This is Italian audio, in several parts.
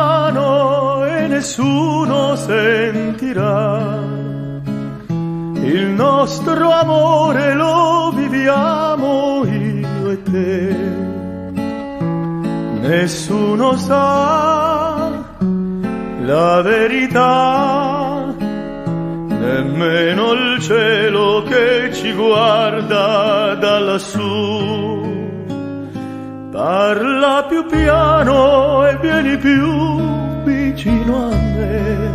piano e nessuno sentirà. Il nostro amore lo viviamo io e te. Nessuno sa la verità, nemmeno il cielo che ci guarda da lassù. Parla più piano e vieni più vicino a me.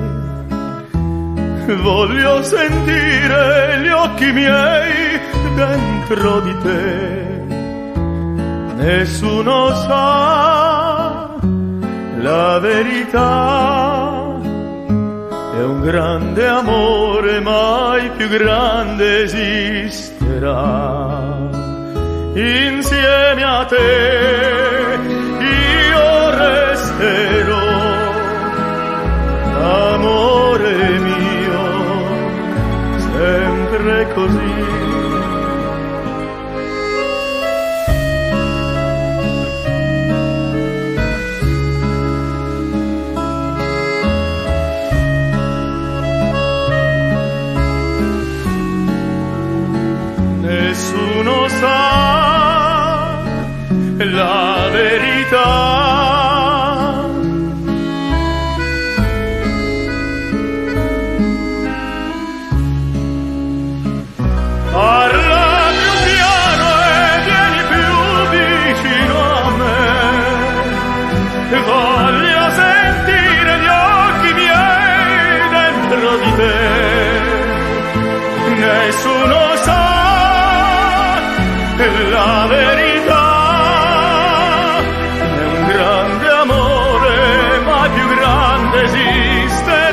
Voglio sentire gli occhi miei dentro di te. Nessuno sa la verità. È un grande amore, mai più grande esisterà. Insieme a te io resterò, amore mio, sempre così. Nessuno sa la verità. Parla più piano e vieni più vicino a me. Voglio sentire gli occhi miei dentro di te. Nessuno sa la verità. È un grande amore, ma più grande esiste.